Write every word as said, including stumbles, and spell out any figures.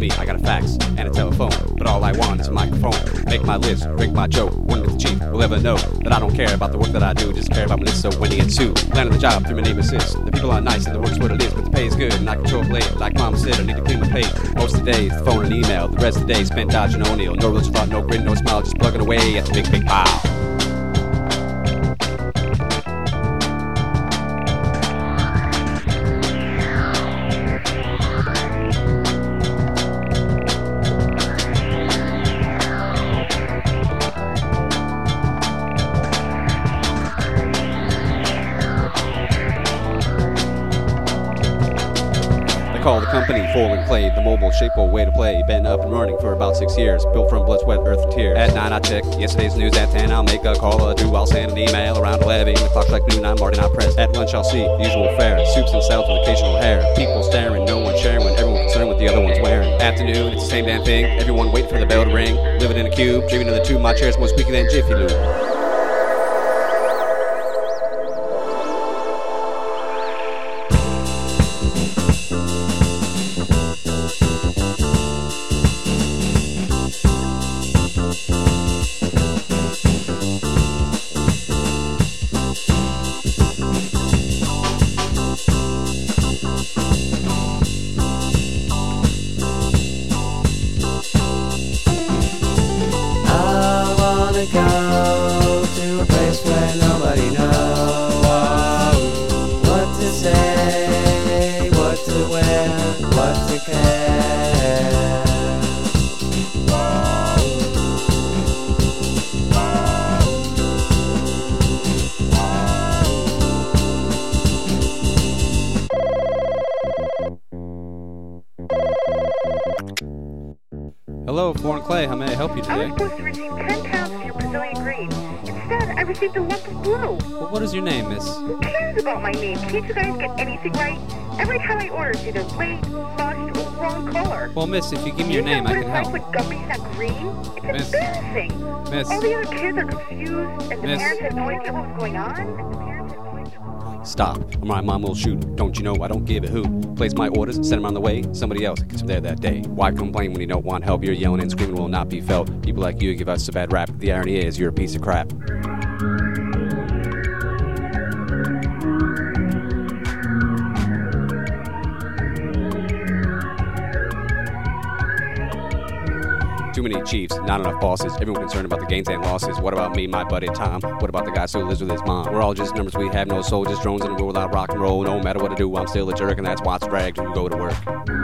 me, I got a fax and a telephone, but all I want is a microphone. Make my list, break my joke, wonder if the chief will ever know that I don't care about the work that I do, just care about my list. So when he gets sued, landing the job through my neighbor assist. The people are nice and the work's what it is, but the pay is good and I control late. Like mama said, I need to clean my page. Most of the day, it's phone and email. The rest of the day spent dodging O'Neal. No religious thought, no grin, no smile, just plugging away at the big, big pile. Call the company Full and Clay, the mobile shape or way to play. Been up and running for about six years, built from blood, sweat, earth, and tears. At nine I check yesterday's news. At ten I'll make a call or two. I'll send an email around eleven. The clock's like noon, I'm already not pressed. At lunch I'll see the usual fare, soups and salads with occasional hair. People staring, no one sharing when everyone's concerned with the other one's wearing. Afternoon, it's the same damn thing. Everyone waiting for the bell to ring. Living in a cube, dreaming of the tube. My chair's more squeaky than Jiffy Lube. Go to a place where nobody knows what to say, what to wear, what to care. Hello, Foreign Clay, how may I help you I today? was supposed to receive ten pounds of your Brazilian green. Instead, I received a lump of blue. Well, what is your name, miss? Who cares about my name? Can't you guys get anything right? Every time I order, it's either late, fudged, or the wrong color. Well, miss, if you give me your name, I can help. With guppies and green? It's Miss. embarrassing. Miss. All the other kids are confused, and the Miss. parents had no idea what was going on. And the parents had no idea what was going on. Stop, or my mom will shoot. Don't you know I don't give a who? Place my orders, send them on the way. Somebody else gets them there that day. Why complain when you don't want help? You're yelling and screaming will not be felt. People like you give us a bad rap. The irony is you're a piece of crap. Too many chiefs, not enough bosses. Everyone concerned about the gains and losses. What about me, my buddy Tom? What about the guy who lives with his mom? We're all just numbers, we have no soul, just drones in a world without rock and roll. No matter what I do, I'm still a jerk, and that's what's dragged when you go to work.